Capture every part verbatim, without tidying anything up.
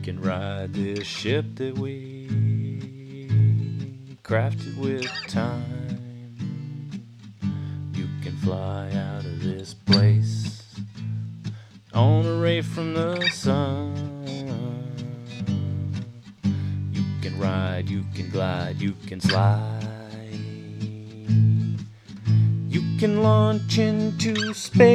can ride this ship that we crafted with time. You can fly out of this place on a ray from the sun. You can ride, you can glide, you can slide. You can launch into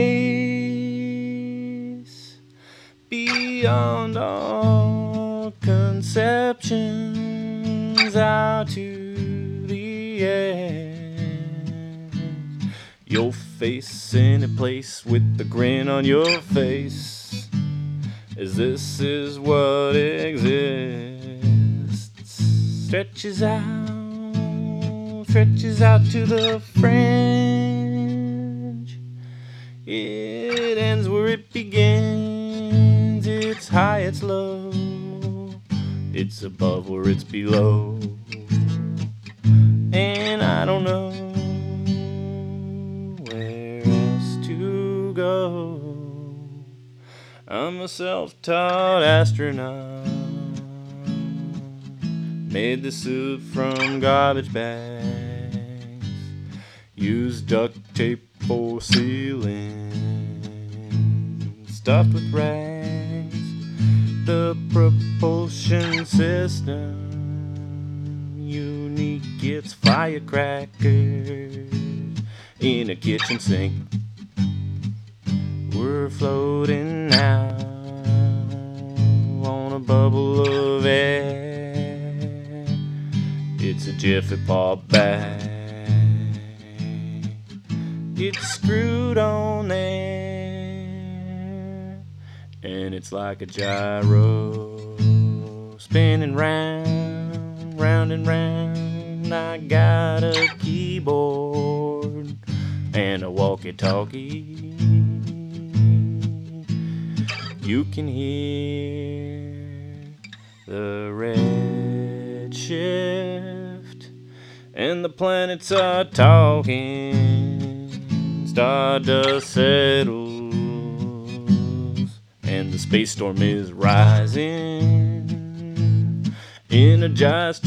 space beyond all conceptions, out to the edge. Your face in a place with the grin on your face, as this is what exists. Stretches out, stretches out to the fringe. It ends where it begins. It's high, it's low. It's above where it's below. And I don't know where else to go. I'm a self-taught astronaut. Made the suit from garbage bags. Used duct tape for sealing. Stuffed with rags. The propulsion system unique. It's firecrackers in a kitchen sink. We're floating now on a bubble of air. It's a Jiffy Pop bag. It's screwed on there, and it's like a gyro spinning round, round and round. I got a keyboard and a walkie-talkie. You can hear the red shift, and the planets are talking. Stardust settles, and the space storm is rising. Energized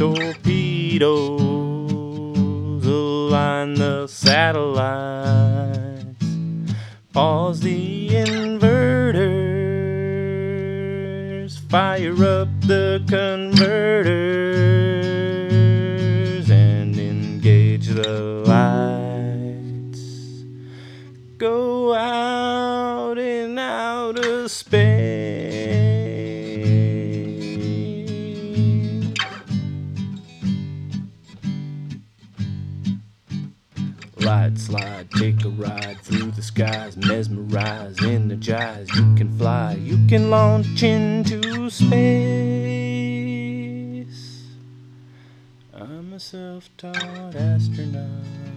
torpedoes align the satellites. Pause the inverters, fire up the converters, and engage the lights. Go out in outer space. Light slide, take a ride through the skies. Mesmerize, energize. You can fly, you can launch into space. I'm a self-taught astronaut.